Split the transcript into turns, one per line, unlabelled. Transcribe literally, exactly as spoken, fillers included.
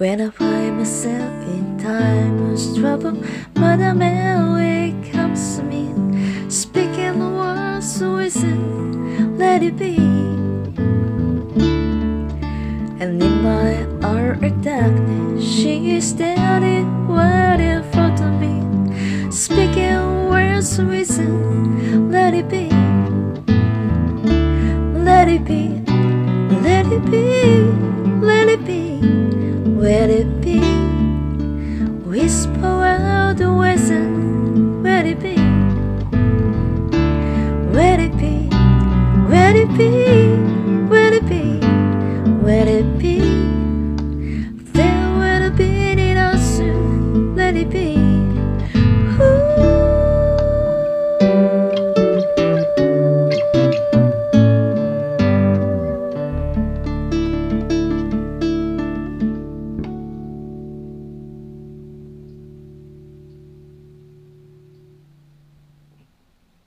When I find myself in time of trouble, Mother Mary comes to me, speaking the words of wisdom, let it be. And in my hour of darkness, she is standing waiting for me, speaking words of wisdom, let it be. Let it be, let it be, let it be, let it be. Whisper